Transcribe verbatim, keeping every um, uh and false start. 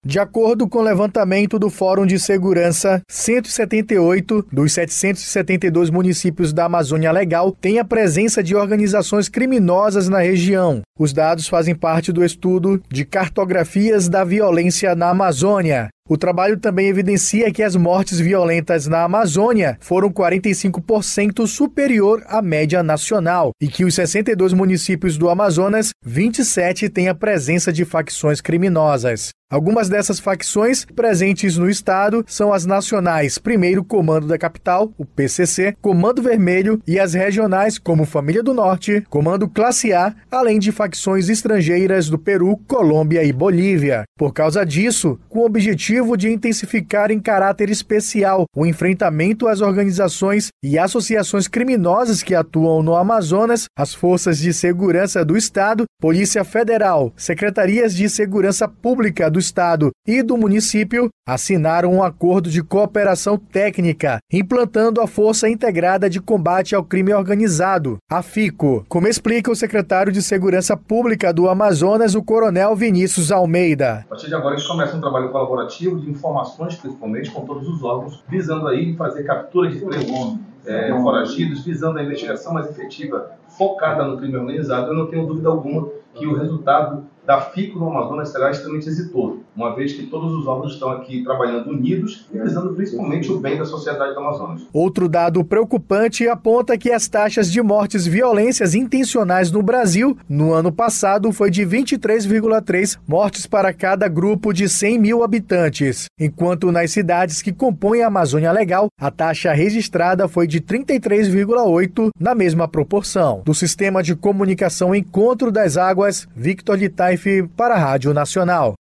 De acordo com o levantamento do Fórum de Segurança, cento e setenta e oito dos setecentos e setenta e dois municípios da Amazônia Legal têm a presença de organizações criminosas na região. Os dados fazem parte do estudo de cartografias da violência na Amazônia. O trabalho também evidencia que as mortes violentas na Amazônia foram quarenta e cinco por cento superior à média nacional e que os sessenta e dois municípios do Amazonas, vinte e sete têm a presença de facções criminosas. Algumas dessas facções presentes no estado são as nacionais Primeiro Comando da Capital, o P C C, Comando Vermelho e as regionais como Família do Norte, Comando Classe A, além de facções estrangeiras do Peru, Colômbia e Bolívia. Por causa disso, com o objetivo de intensificar em caráter especial o enfrentamento às organizações e associações criminosas que atuam no Amazonas, as Forças de Segurança do Estado, Polícia Federal, Secretarias de Segurança Pública do Estado e do município assinaram um acordo de cooperação técnica, implantando a Força Integrada de Combate ao Crime Organizado, a FICO, como explica o secretário de Segurança Pública do Amazonas, o Coronel Vinícius Almeida. A partir de agora a gente começa um trabalho colaborativo de informações, principalmente com todos os órgãos, visando aí fazer captura de presos é, foragidos, visando a investigação mais efetiva, focada no crime organizado. Eu não tenho dúvida alguma que o resultado da FICO no Amazonas será extremamente exitoso, uma vez que todos os órgãos estão aqui trabalhando unidos e visando principalmente o bem da sociedade do Amazonas. Outro dado preocupante aponta que as taxas de mortes e violências intencionais no Brasil no ano passado foi de vinte e três vírgula três mortes para cada grupo de cem mil habitantes, enquanto nas cidades que compõem a Amazônia Legal, a taxa registrada foi de trinta e três vírgula oito na mesma proporção. Do Sistema de Comunicação Encontro das Águas, Victor Litaif para a Rádio Nacional.